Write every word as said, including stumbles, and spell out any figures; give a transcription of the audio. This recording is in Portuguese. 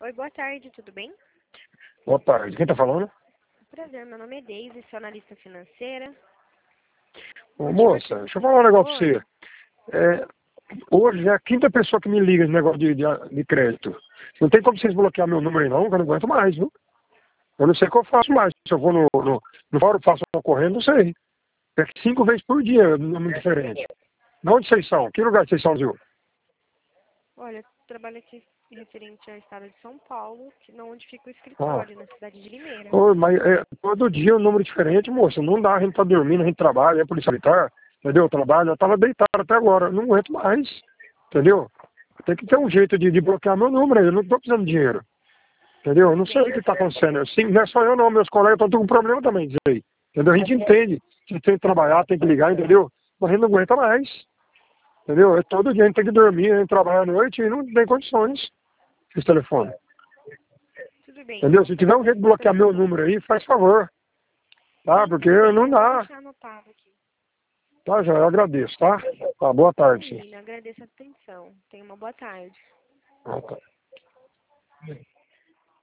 Oi, boa tarde, tudo bem? Boa tarde. Quem tá falando? Prazer, meu nome é Deise, sou analista financeira. Ô, moça, deixa eu falar um negócio pra você. É, hoje é a quinta pessoa que me liga esse negócio de, de, de crédito. Não tem como vocês bloquear meu número aí não, que eu não aguento mais, viu? Eu não sei o que eu faço mais. Se eu vou no, no, no fórum, faço uma correndo, não sei. É que cinco vezes por dia, número diferente. De onde vocês são? Que lugar vocês são, Zil? Olha, trabalho aqui referente ao estado de São Paulo, que não onde fica o Ah. escritório, na cidade de Limeira. Ô, mas é, todo dia um número diferente, moça. Não dá, a gente tá dormindo, a gente trabalha, é polícia militar, entendeu? Eu trabalho, eu tava deitado até agora, não aguento mais, entendeu? Tem que ter um jeito de, de bloquear meu número aí, eu não tô precisando de dinheiro, entendeu? Eu não sei o que tá acontecendo. Sim, não é só eu não, meus colegas estão com problema também disso aí, entendeu? A gente entende, a gente tem que trabalhar, tem que ligar, entendeu? Mas a gente não aguenta mais, entendeu? É todo dia a gente tem que dormir, a gente trabalha à noite e não tem condições esse telefone. Tudo bem, Entendeu? então. Se tiver um jeito de bloquear meu número aí, faz favor. Tá? Sim, Porque tudo bem, não eu vou dá. deixar anotado aqui. Tá, já, eu agradeço, tá? Tá, boa tarde, sim. Imagina, agradeço a atenção. Tenha uma boa tarde. Ah, tá.